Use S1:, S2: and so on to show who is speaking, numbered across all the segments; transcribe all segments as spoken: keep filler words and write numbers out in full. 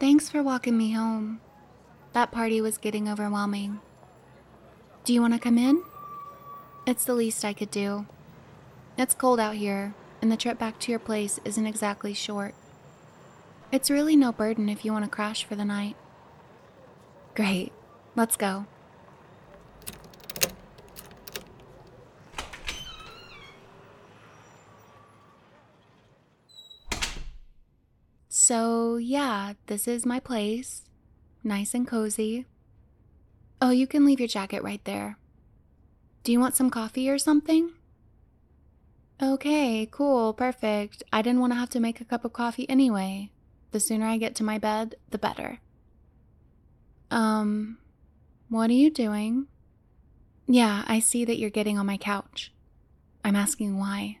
S1: Thanks for walking me home. That party was getting overwhelming. Do you want to come in? It's the least I could do. It's cold out here, and the trip back to your place isn't exactly short. It's really no burden if you want to crash for the night. Great. Let's go. So, yeah, this is my place. Nice and cozy. Oh, you can leave your jacket right there. Do you want some coffee or something? Okay, cool, perfect. I didn't want to have to make a cup of coffee anyway. The sooner I get to my bed, the better. Um, what are you doing? Yeah, I see that you're getting on my couch. I'm asking why.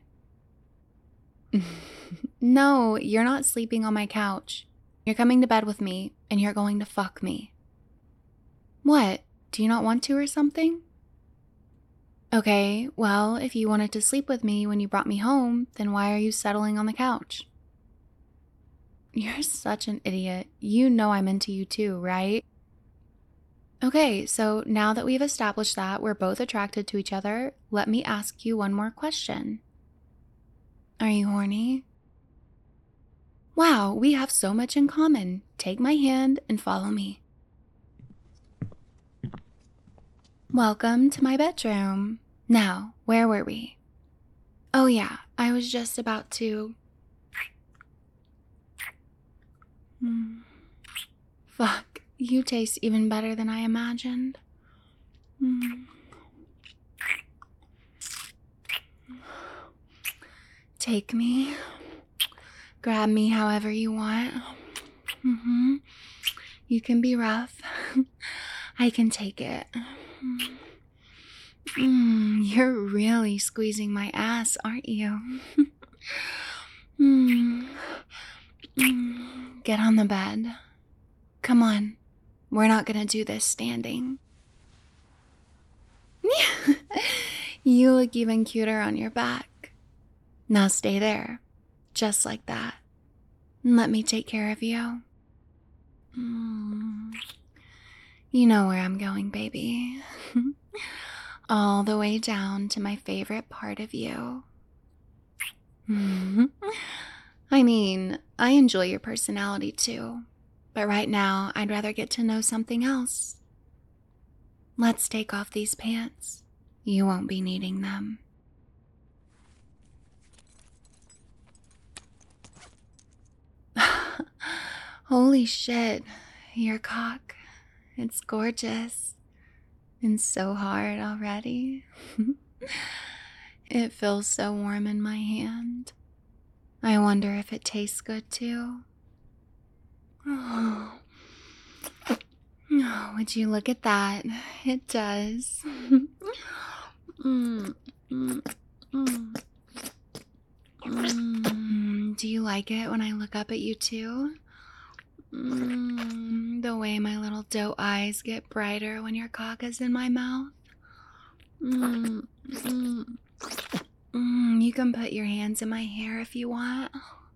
S1: No, you're not sleeping on my couch. You're coming to bed with me, and you're going to fuck me. What? Do you not want to or something? Okay, well, if you wanted to sleep with me when you brought me home, then why are you settling on the couch? You're such an idiot. You know I'm into you too, right? Okay, so now that we've established that we're both attracted to each other, let me ask you one more question. Are you horny? Wow, we have so much in common. Take my hand and follow me. Welcome to my bedroom. Now, where were we? Oh yeah, I was just about to... Hmm. Fuck, you taste even better than I imagined. Hmm. Take me. Grab me however you want. Mm-hmm. You can be rough. I can take it. Mm, you're really squeezing my ass, aren't you? mm. Mm. Get on the bed. Come on. We're not gonna do this standing. You look even cuter on your back. Now stay there. Just like that. Let me take care of you. Mm. You know where I'm going, baby. All the way down to my favorite part of you. I mean, I enjoy your personality too, but right now I'd rather get to know something else. Let's take off these pants. You won't be needing them. Holy shit, your cock. It's gorgeous. And so hard already. It feels so warm in my hand. I wonder if it tastes good too. Oh. Oh, would you look at that? It does. mm, mm, mm. Mm, do you like it when I look up at you too? Mm, the way my little doe eyes get brighter when your cock is in my mouth. Mm, mm, mm, you can put your hands in my hair if you want.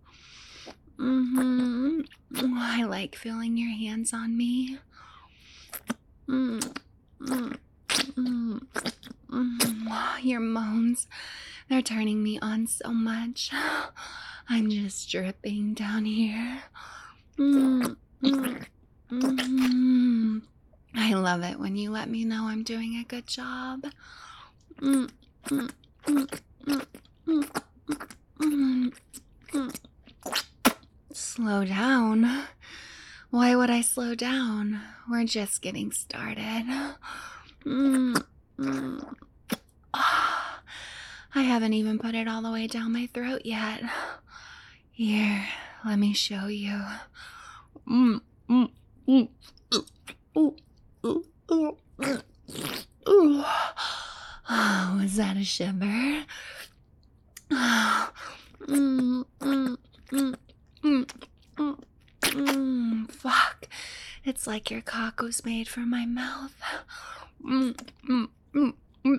S1: Mm-hmm. I like feeling your hands on me. Mm, mm, mm, mm. Your moans, they're turning me on so much. I'm just dripping down here. Mm, mm, mm. I love it when you let me know I'm doing a good job. Mm, mm, mm, mm, mm, mm, mm. Slow down. Why would I slow down? We're just getting started. Mm, mm. Oh, I haven't even put it all the way down my throat yet. Here, let me show you. Mm, mm, mm, ooh, ooh, ooh, ooh, ooh. Oh, was that a shiver? Oh, mm, mm, mm, mm, mm, mm. Fuck. It's like your cock was made for my mouth. Mm, mm, mm, mm.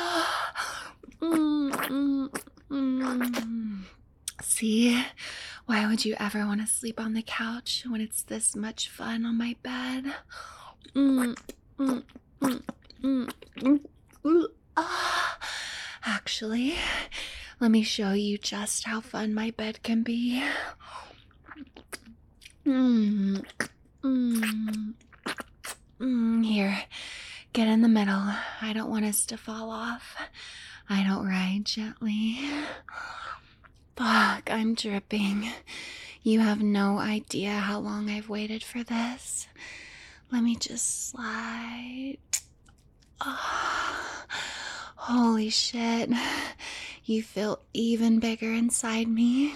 S1: Oh, mm, mm, mm. See? Why would you ever want to sleep on the couch when it's this much fun on my bed? Mm, mm, mm, mm, mm, mm. Ah. Actually, let me show you just how fun my bed can be. Mm, mm, mm. Here, get in the middle. I don't want us to fall off. I don't ride gently. Fuck, I'm dripping. You have no idea how long I've waited for this. Let me just slide. Oh, holy shit. You feel even bigger inside me.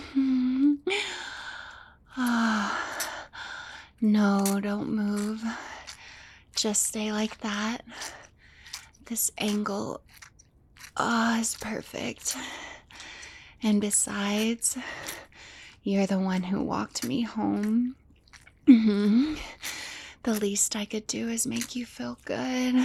S1: Oh, no, don't move. Just stay like that. This angle oh, is perfect. And besides, you're the one who walked me home. Mm-hmm. The least I could do is make you feel good.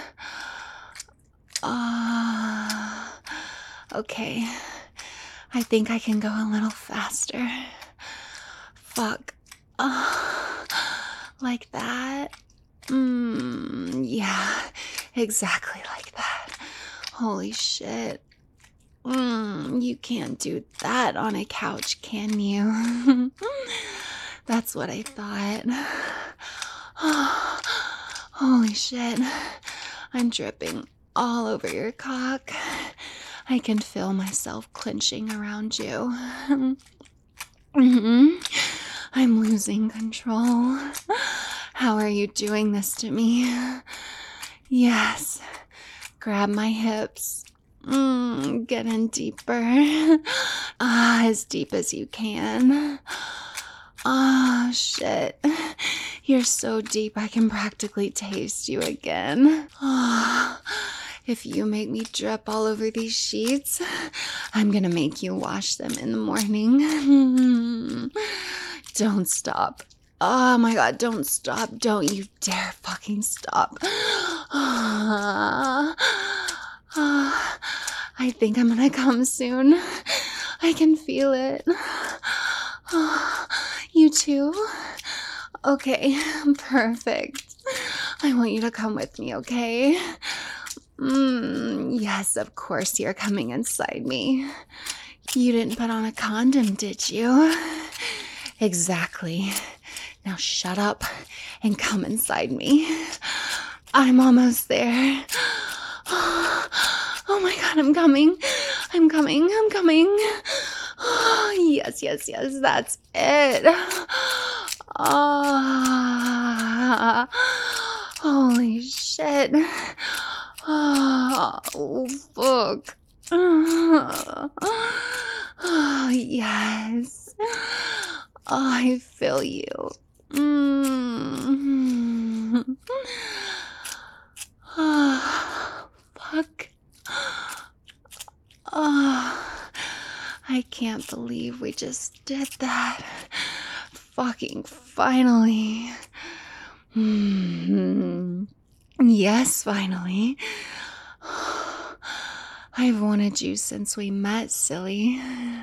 S1: Ah, uh, okay. I think I can go a little faster. Fuck. Uh, like that. Mm, yeah, exactly like that. Holy shit. Mm, you can't do that on a couch, can you? That's what I thought. Oh, holy shit. I'm dripping all over your cock. I can feel myself clenching around you. Mm-hmm. I'm losing control. How are you doing this to me? Yes. Grab my hips. Mm, get in deeper. Ah, as deep as you can. Oh, shit. You're so deep I can practically taste you again. Oh, if you make me drip all over these sheets, I'm gonna make you wash them in the morning. Don't stop. Oh my god, don't stop. Don't you dare fucking stop. Ah, ah, I think I'm gonna come soon. I can feel it. Oh, you too? Okay, perfect. I want you to come with me, okay? Mm, yes, of course you're coming inside me. You didn't put on a condom, did you? Exactly. Now shut up and come inside me. I'm almost there. Oh my god, I'm coming. I'm coming. I'm coming. Oh, yes, yes, yes, that's it. Oh, holy shit. Oh, fuck. Oh, yes. Oh, I feel you. Mm. Oh, fuck. Oh, I can't believe we just did that. Fucking finally. Mm. Yes, finally. I've wanted you since we met, silly.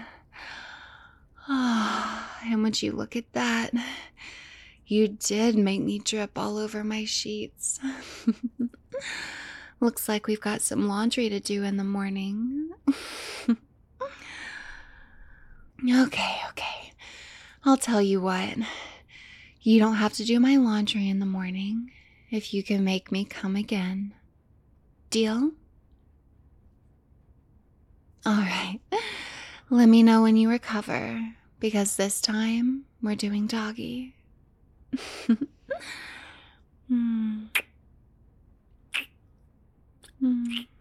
S1: Oh, and would you look at that? You did make me drip all over my sheets. Looks like we've got some laundry to do in the morning. Okay, okay. I'll tell you what. You don't have to do my laundry in the morning if you can make me come again. Deal? All right. Let me know when you recover, because this time we're doing doggy. mm. Mm.